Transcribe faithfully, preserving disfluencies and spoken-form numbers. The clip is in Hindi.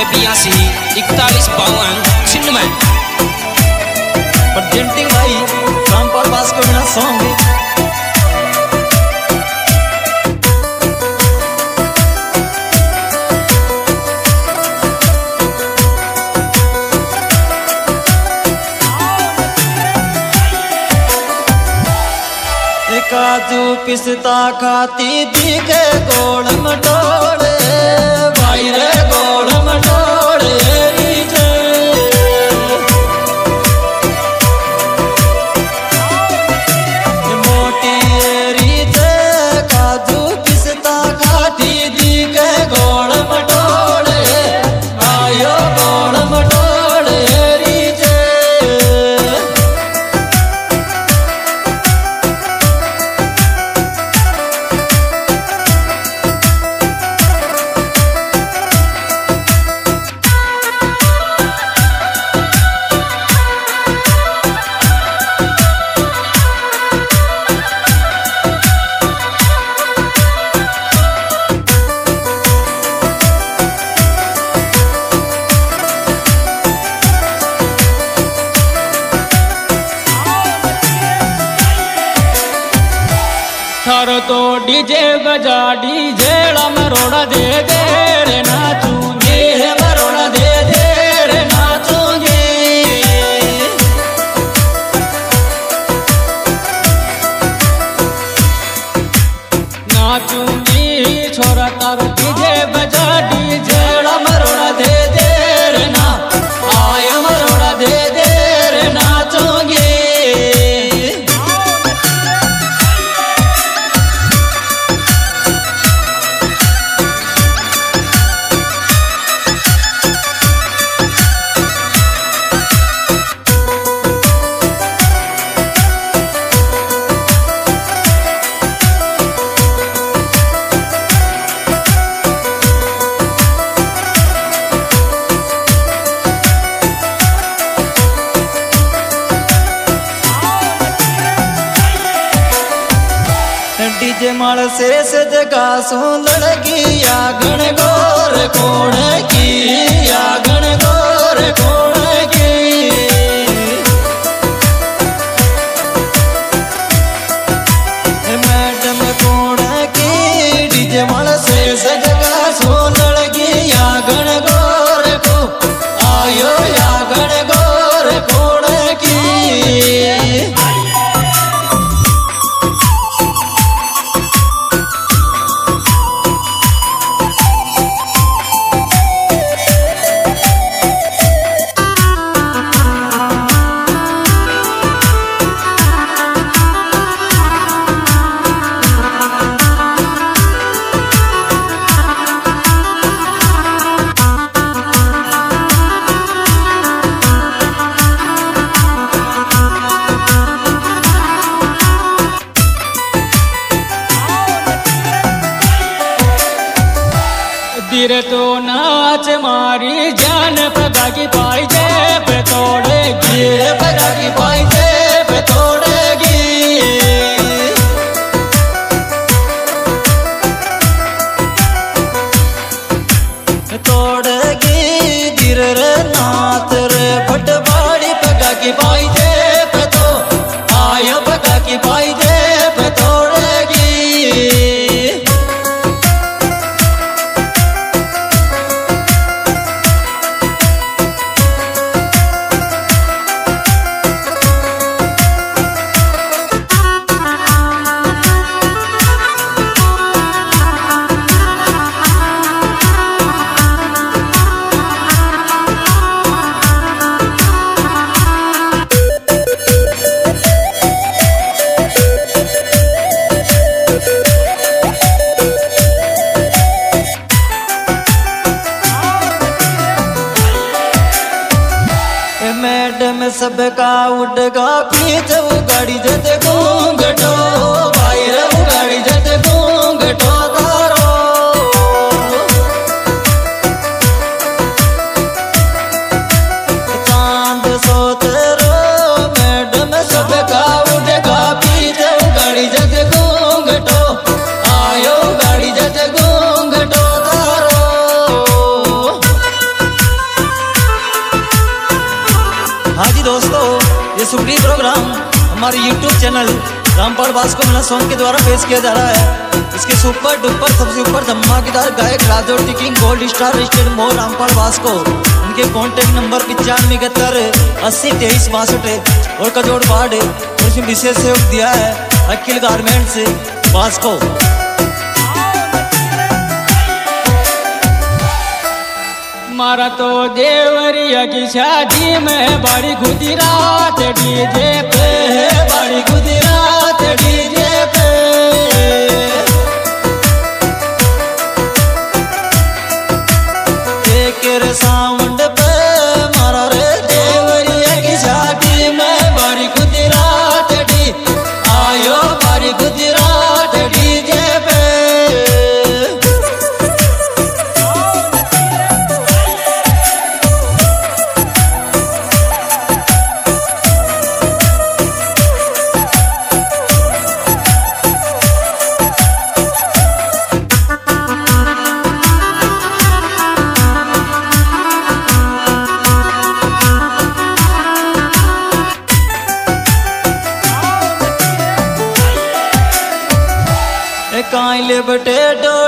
बयासी इकतालीस बावन छिन्नवे। प्रेजेंटिंग भाई रामपाल बास को बिना सॉन्ग। काजू पिस्ता खाती दिखे गोड़ मटोड़े भाई रे गोड़ मटोड़े रीजे मोटी रीजे काजू पिस्ता खाती दिखे गोड़ मटोड़े आयो गोड़ मटोड़े रीजे। थारो तो डीजे बजा डीजे मरोड़ा दे दे रे नाचूंगी मरोड़ा दे दे रे नाचूंगी। नाचूंगी छोरा तारो डीजे बजा डीजे मरोड़ा दे दे रे ना आय मरोड़ा दे दे रे नाचूंगी। डीजे माल से सजगा सो लड़की आगण गोर कोण की आगण गोर कोण की मैडम कोण की डीजे माल से सजगा सो लड़की आगण गोर को आयो आगण गोर कोण की। धीरे तो नाच मारी जान पगा की पाई जे पे तोड़ेगी पगा की पाई जे पे तोड़ेगी। तोड़ेगी गिर रे नाथ रे फटवाड़ी पगा की पाई जे पे तो आयो पगा की पाई जे पे तोड़ेगी। मैडम सबका उड़गा पीछे गाड़ी जते घूंघटो भाई रे गाड़ी जते घूंघटो तारो चांद सो तेरो मैडम सबका उड़गा पीछे गाड़ी जते घूंघटो आयो गाड़ी जते घूंघटो तारो। दोस्तों, ये सुखड़ी प्रोग्राम हमारे यूट्यूब चैनल रामपाल वास्को मेला सॉन्ग के द्वारा पेश किया जा रहा है। इसके सुपर डुपर सबसे ऊपर धमाकेदार गायक राजौटी किंग गोल्ड स्टार स्टेट मोर रामपाल वास्को। उनके कॉन्टेक्ट नंबर पिचानवे इकहत्तर अस्सी तेईस बासठ और कजोड़ वार्ड। और इसमें विशेष सहयोग दिया है अखिल गारमेंट्स वास्को। मारा तो देवरिया की शादी में बड़ी गुजरात डीजे पे, बड़ी गुजरात डीजे पे। एक साउंड पे मारा रे देवरिया की शादी में बड़ी गुजरात डी आयो, बड़ी गुजरात डीजे पे। काइले बटे डो